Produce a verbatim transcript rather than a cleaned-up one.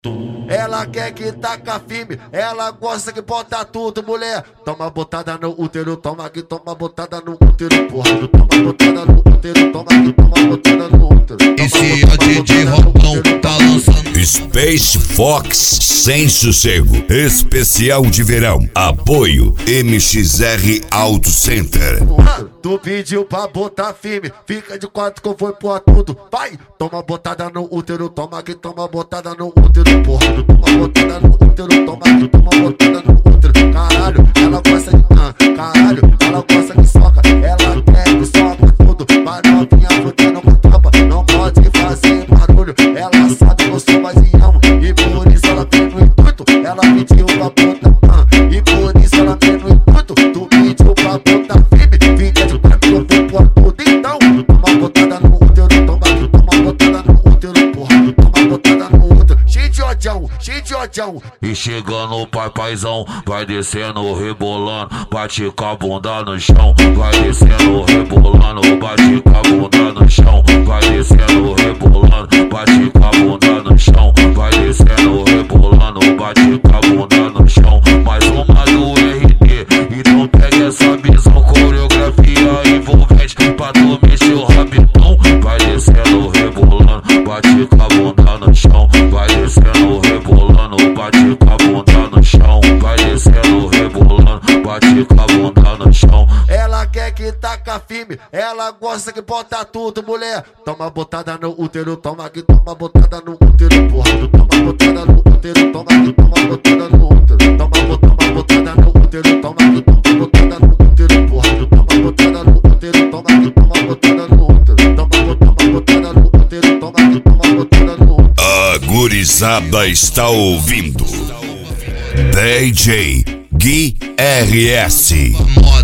Ela quer que taca firme, ela gosta que bota tudo, mulher. Toma botada no útero, toma que toma botada no útero, porra. Toma botada no útero, toma que toma botada no útero. Esse é o D J Robão, tá lançando Space Fox sem sossego. Especial de verão. Apoio M X R Auto Center. Ah, tu pediu pra botar firme, fica de quatro que eu vou pôr tudo. Vai, toma botada no útero, toma que toma botada no útero, porra. Toma botada no útero, toma que toma botada no útero. Caralho, ela gosta de ah, caralho, ela gosta de soca. Ela quer que soca tudo, mas novinha fudendo com tropa. Não pode fazer barulho, ela sabe que eu sou vazião. E por isso ela tem no intuito, ela pediu pra botar ah, e por isso ela tem no intuito. Tu pediu pra botar firme, fica de quatro que eu vou pôr tudo. Então, toma botada no útero, toma que toma botada no útero, porra. Toma botada no útero, cheio de odião, cheio de odião. E chegando o pai paizão, vai descendo, rebolando, bate com a bunda no chão. Vai descendo, rebolando, bate com a bunda no chão. Vai descendo, rebolando, bate com a bunda no chão. Vai descendo, rebolando, bate com a bunda no chão. Mais uma do R D, então pega essa visão, coreografia envolvente pra tu mexer o rabetão. Vai descendo, rebolando, bate com a bunda no chão. Vai descendo, rebolando, bate com a bunda no chão. Vai descendo, rebolando, bate com a bunda no chão. Ela quer que taca firme, ela gosta que bota tudo, mulher. Toma botada no útero, toma que toma botada no útero, porra. Toma botada no útero, toma que toma botada no útero. Toma botada, botada no útero, toma que toma botada no útero, porra. Toma botada no útero, toma que toma botada no útero. Toma botada, botada no útero, toma que toma botada no útero. A gurizada está ouvindo D J Gui R S.